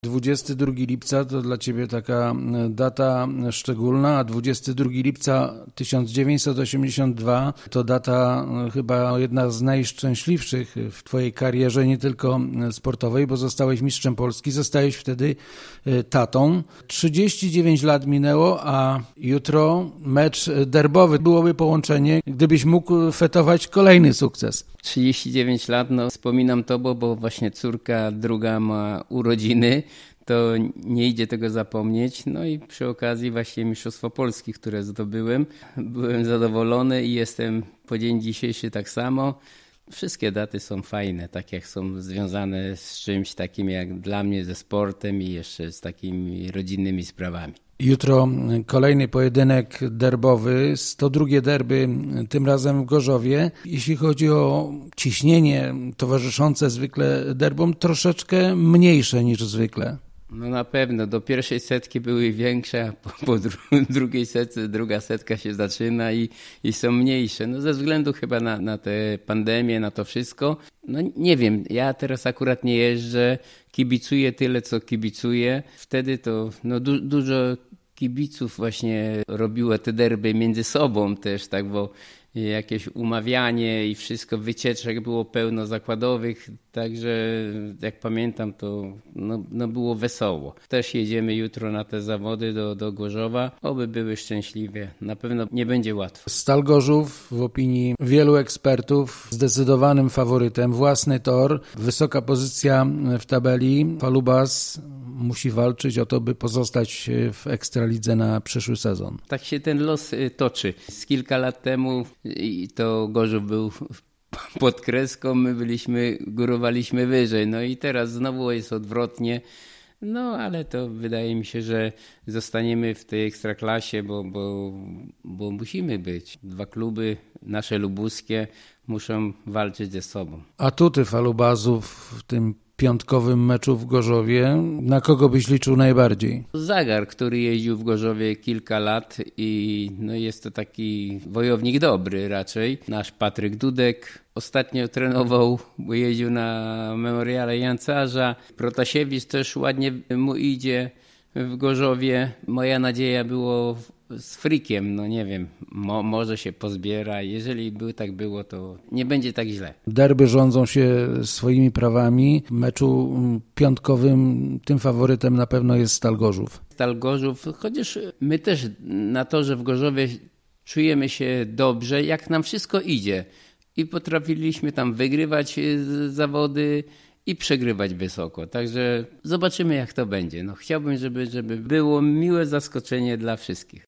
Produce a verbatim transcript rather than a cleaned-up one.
dwudziestego drugiego lipca to dla Ciebie taka data szczególna, a dwudziestego drugiego lipca tysiąc dziewięćset osiemdziesiątego drugiego to data chyba jedna z najszczęśliwszych w Twojej karierze, nie tylko sportowej, bo zostałeś mistrzem Polski, zostałeś wtedy tatą. trzydzieści dziewięć lat minęło, a jutro mecz derbowy. Byłoby połączenie, gdybyś mógł fetować kolejny sukces. trzydzieści dziewięć lat, no wspominam to, bo, bo właśnie córka druga ma urodziny, to nie idzie tego zapomnieć. No i przy okazji właśnie Mistrzostwo Polski, które zdobyłem, byłem zadowolony i jestem po dzień dzisiejszy tak samo. Wszystkie daty są fajne, tak jak są związane z czymś takim jak dla mnie ze sportem i jeszcze z takimi rodzinnymi sprawami. Jutro kolejny pojedynek derbowy, sto drugie derby, tym razem w Gorzowie. Jeśli chodzi o ciśnienie towarzyszące zwykle derbom, troszeczkę mniejsze niż zwykle. No na pewno, do pierwszej setki były większe, a po, po dru- drugiej setce, druga setka się zaczyna i, i są mniejsze. No ze względu chyba na, na tę pandemię, na to wszystko. No nie wiem, ja teraz akurat nie jeżdżę, kibicuję tyle, co kibicuję. Wtedy to no, du- dużo kibiców właśnie robiło te derby między sobą też, tak, bo jakieś umawianie i wszystko, wycieczek było pełno zakładowych, także jak pamiętam, to no, no było wesoło. Też jedziemy jutro na te zawody do, do Gorzowa, oby były szczęśliwie, na pewno nie będzie łatwo. Stal Gorzów w opinii wielu ekspertów zdecydowanym faworytem, własny tor, wysoka pozycja w tabeli, Falubas musi walczyć o to, by pozostać w Ekstralidze na przyszły sezon. Tak się ten los toczy. Z kilka lat temu to Gorzów był pod kreską, my byliśmy, górowaliśmy wyżej. No i teraz znowu jest odwrotnie. No ale to wydaje mi się, że zostaniemy w tej ekstraklasie, bo, bo, bo musimy być. Dwa kluby, nasze lubuskie, muszą walczyć ze sobą. Atuty Falubazów w tym piątkowym meczu w Gorzowie, na kogo byś liczył najbardziej? Zagar, który jeździł w Gorzowie kilka lat i no jest to taki wojownik dobry raczej. Nasz Patryk Dudek ostatnio trenował, bo jeździł na memoriale Jancarza. Protasiewicz też ładnie mu idzie w Gorzowie. Moja nadzieja było z Frikiem, no nie wiem, mo, może się pozbiera. Jeżeli by tak było, to nie będzie tak źle. Derby rządzą się swoimi prawami. W meczu piątkowym tym faworytem na pewno jest Stal Gorzów. Stal Gorzów, chociaż my też na torze w Gorzowie czujemy się dobrze, jak nam wszystko idzie. I potrafiliśmy tam wygrywać zawody i przegrywać wysoko. Także zobaczymy, jak to będzie. No, chciałbym, żeby, żeby było miłe zaskoczenie dla wszystkich.